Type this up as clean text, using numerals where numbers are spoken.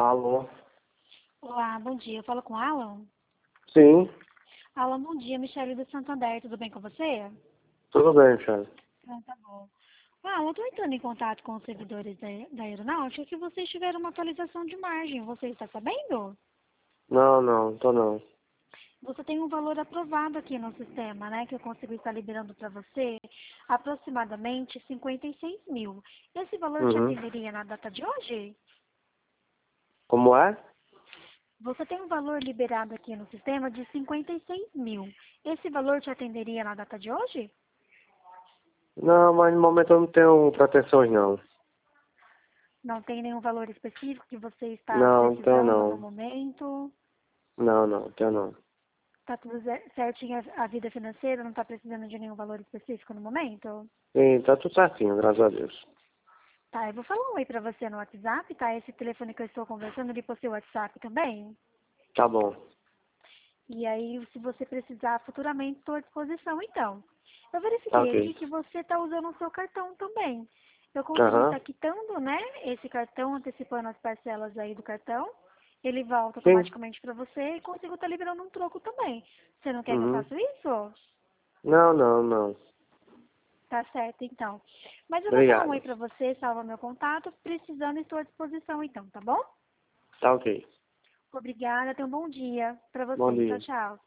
Alô? Olá, bom dia. Eu falo com Alan. Sim, Alan, bom dia. Michele do Santander. Tudo bem com você? tudo bem, Charles. Ah, tá bom. Alan, eu estou entrando em contato com os servidores da aeronáutica que vocês tiveram uma atualização de margem. Você está sabendo? Não, tô não. Você tem um valor aprovado aqui no sistema, né? Que eu consigo estar liberando para você aproximadamente 56 mil. Esse valor te Uhum. atenderia na data de hoje? Como é? Você tem um valor liberado aqui no sistema de 56 mil. Esse valor te atenderia na data de hoje? Não, mas no momento eu não tenho pretensões, não. Não tem nenhum valor específico que você está Não tenho precisando no não. momento? Não tenho não. Está tudo certinho a vida financeira? Não está precisando de nenhum valor específico no momento? Sim, tá tudo certinho, graças a Deus. Tá, eu vou falar um oi pra você no WhatsApp, tá? Esse telefone que eu estou conversando, ele possui o WhatsApp também. Tá bom. E aí, se você precisar futuramente, estou à disposição, então. Eu Tá verifiquei aqui ok. que você está usando o seu cartão também. Eu consigo Aham. estar quitando, né, esse cartão, antecipando as parcelas aí do cartão. Ele volta Sim. automaticamente para você e consigo estar liberando um troco também. Você não quer que eu Uhum. faça isso? Não. Tá certo, então. Mas eu vou falar um oi Obrigado. pra você, salva meu contato. Precisando, estou à disposição, então, tá bom? Tá ok. Obrigada, tenha um bom dia pra Bom você. Tchau, dia. tchau.